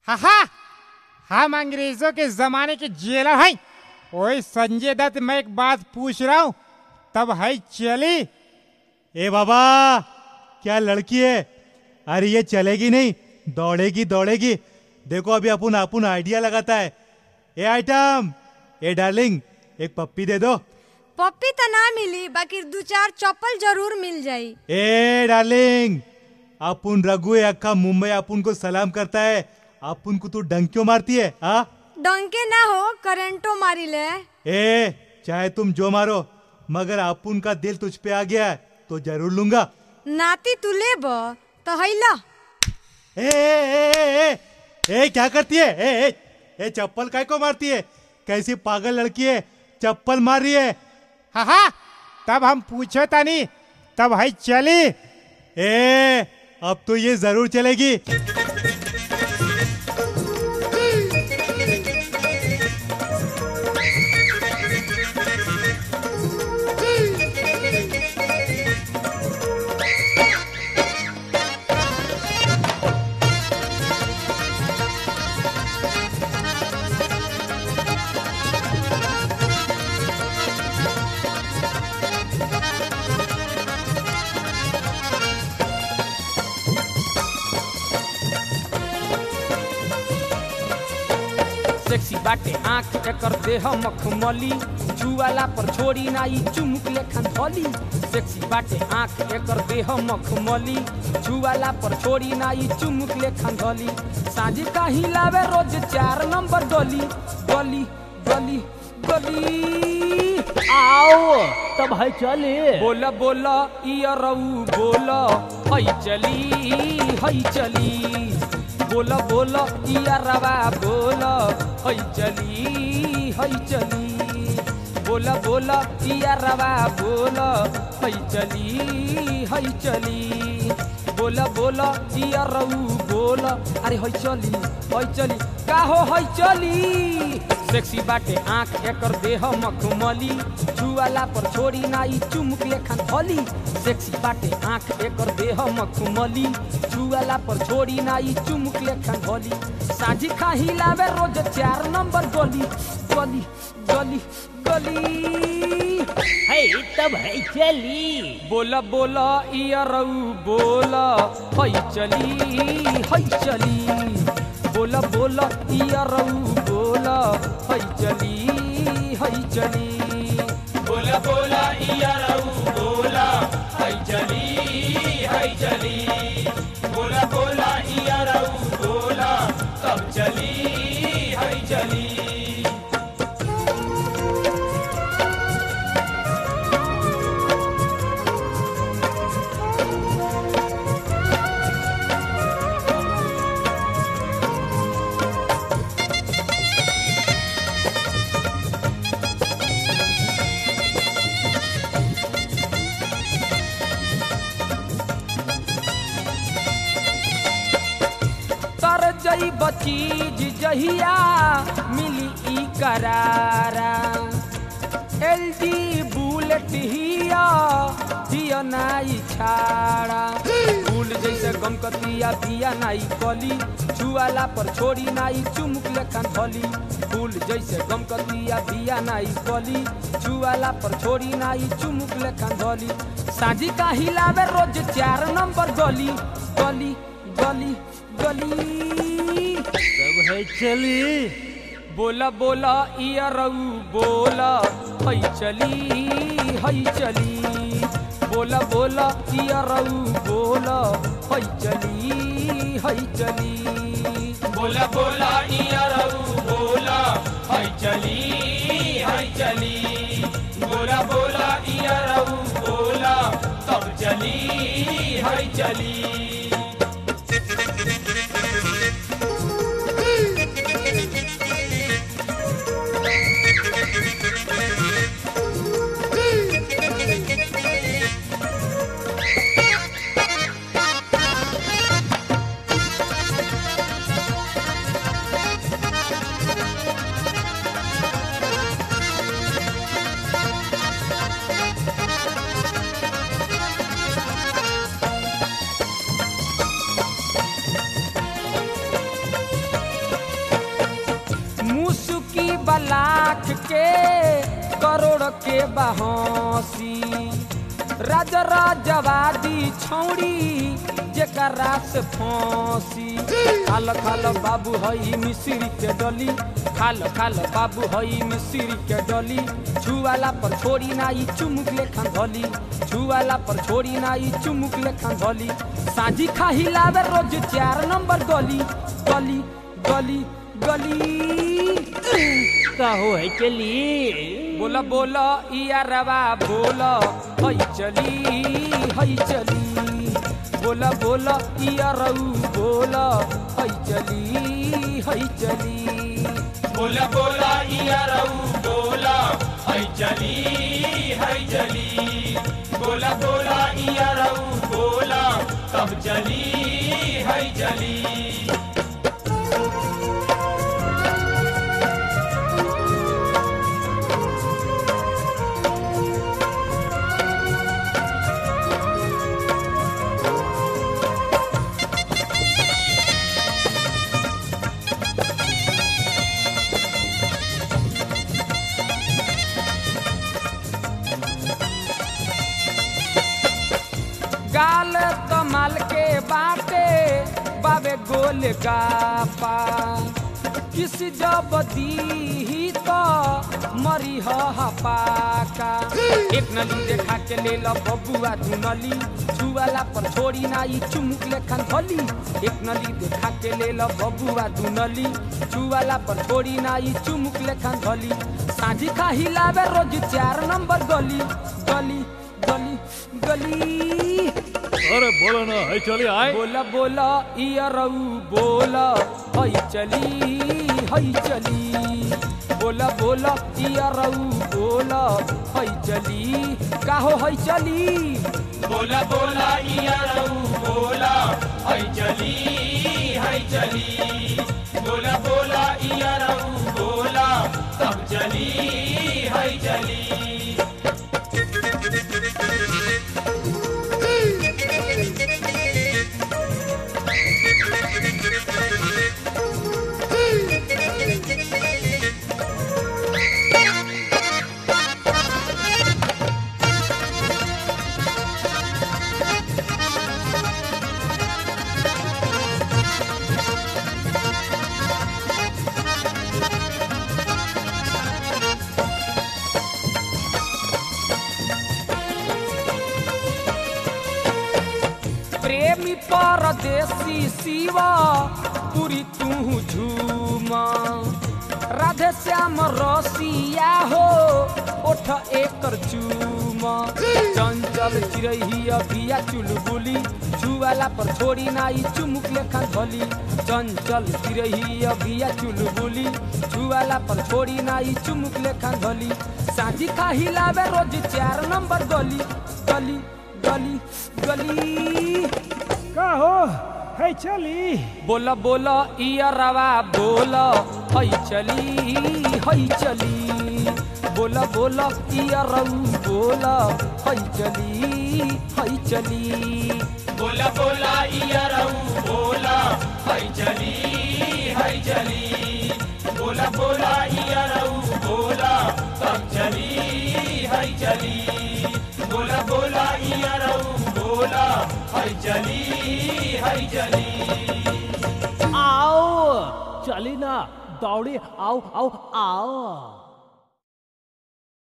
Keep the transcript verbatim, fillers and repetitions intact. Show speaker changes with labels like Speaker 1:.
Speaker 1: हा हा हम अंग्रेजों के जमाने के जेलर हैं। ओए संजय दत्त, मैं एक बात पूछ रहा हूँ, तब है चली?
Speaker 2: ए बाबा, क्या लड़की है? अरे ये चलेगी नहीं, दौड़ेगी दौड़ेगी। देखो अभी अपन अपन आइडिया लगाता है। ए आइटम, ए डार्लिंग, एक पप्पी दे दो।
Speaker 3: पप्पी तो ना मिली, बाकी दो चार चप्पल जरूर मिल जाई।
Speaker 2: ए डार्लिंग, अपन रघु अक्का मुंबई अपन को सलाम करता है, अपन को तू डंक क्यों मारती है? आ
Speaker 3: डंके ना हो, करेंटो मारी ले।
Speaker 2: ए चाहे तुम जो मारो, मगर अपन का दिल तुझ पे आ गया है तो जरूर लूंगा।
Speaker 3: नाती तू ले बो तो हैला।
Speaker 2: ए, ए, ए, ए, ए क्या करती है? ए, ए, ए चप्पल काय को मारती है? कैसी पागल लड़की है, चप्पल मार रही है।
Speaker 1: हा हा तब हम पूछे था नहीं, तब है चली?
Speaker 2: ए अब तो ये जरूर चलेगी।
Speaker 4: सेक्सी बाटे आँख एकर देह मखमली, छुआला पर छोड़ी नाई चुमुक लेखन धली। सेक्सी बाटे आँख एकर देह मखमली, छुआला पर छोड़ी नाई चुमुक लेखन धली। साझी का हिलावे रोज चार नंबर गली गली गली गली।
Speaker 5: आओ तब है चले।
Speaker 4: बोला बोला इया रऊ बोला, हई चली हई चली। बोला बोला इया रवा बोला, हई चली हई चली। बोला बोला इया रवा बोला, हई चली हई चली। बोला बोला इया रऊ बोला, अरे हई चली हई चली का हो हई चली। सेक्सी बाटे आँख एकर देह मखमली, छुआला पर छोड़ी नाई चुमुक लेखन धली। सेक्सी बाटे आँख एकर देह मखमली, छुआला पर छोड़ी नाई चुमुक लेखन धली। साझी खा हिलावे रोज चार नंबर गली गली गली गली।
Speaker 5: है तब है चली।
Speaker 4: बोला बोला इया रऊ बोला, हई चली हई चली। बोला बोला इया रऊ बोला, हई चली हई चली। बोला बोला इया रऊ बोला, हई चली हई चली। बोला बोला इया रऊ बोला, तब चली हई चली। जई बचीज जहिया मिली ई करारा, एलजी बुलेट हिया हिया नाई छाड़ा। फूल जैसे गमकतिया बिया नाई कली, छुआला पर छोड़ी नाई चुमुक लेखन धली। फूल जैसे गमकतिया बिया नाई कली, छुआला पर छोड़ी नाई चुमुक लेखन धली। साझी का हिलावे रोज चार नंबर गली गली गली गली।
Speaker 5: तब है चली।
Speaker 4: बोला बोला इया रऊ बोला, हई चली हई चली। बोला बोला इया रऊ बोला, हई चली हई चली। बोला बोला इया रऊ बोला, हई चली हई चली। बोला बोला इया रऊ बोला, तब चली हई चली। के करोड़ के बहसी राजा राजवादी छौड़ी जेकरा से फांसी खाल खाल बाबू हई मिश्री के डली खाल खाल बाबू हई मिश्री के डली छुआला पर छोड़ी नाई चुमुक लेखन धली छुआला पर छोड़ी नाई चुमुक लेखन धली साझी खाही लावे रोज चार नंबर गली गली गली गली
Speaker 5: का हो है चली
Speaker 4: बोला बोला इया रवा बोला हई चली हई चली बोला बोला इया रऊ बोला हई चली हई चली
Speaker 6: बोला बोला इया रऊ बोला हई चली हई चली बोला बोला इया रऊ बोला तब चली हई चली
Speaker 4: गाल कमाल के बाटे बाबे गोल गापा किसी जब दी तो मरी हपाका एक नली देखा के ले लो बबुआ दू नली छुआला पर छोड़ी नाई चुमुक लेखन धली एक नली देखा के ले लो बबुआ दू नली छुआला पर छोड़ी नाई चुमुक लेखन धली साझी खा हिलावे रोज चार नंबर गली गली गली गली
Speaker 5: अरे बोलो ना है चली आए
Speaker 4: बोला बोला इया रऊ बोला हई चली हई चली बोला बोला इया रऊ बोला हई चली काहो हई चली
Speaker 6: बोला बोला इया रऊ बोला हई चली हई चली बोला बोला इया रऊ बोला तब चली हई चली
Speaker 4: प्रेमी परदेसी शिवा पूरी तू झूमा राधे श्याम रसिया हो ओठ एकर चूमा चंचल चिरही अभिया चुलबुली छुआला पर छोड़ी नाई चुमुक लेखन धली चंचल चिरही अभिया चुलबुली छुआला पर छोड़ी नाई चुमुक लेखन धली साझी खा हिलावे रोज चार नंबर गली गली गली गली
Speaker 7: का हो है चली
Speaker 4: बोला बोला इया रवा बोला हई चली हई चली बोला बोला इया रऊ बोला हई चली हई चली
Speaker 6: बोला बोला इया रऊ बोला हई चली हई चली बोला बोला इया रऊ बोला तब चली हई चली बोला बोला इया रऊ बोला हई चली हई चली
Speaker 5: आओ चली ना दौड़ी आओ आओ आओ